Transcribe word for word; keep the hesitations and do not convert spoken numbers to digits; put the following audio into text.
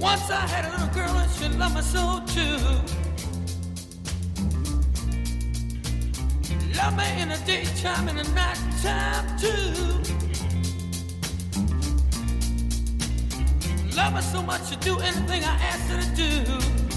Once I had a little girl and she loved me so too. Love me in the daytime and the nighttime too. Love me so much to do anything I asked her to do.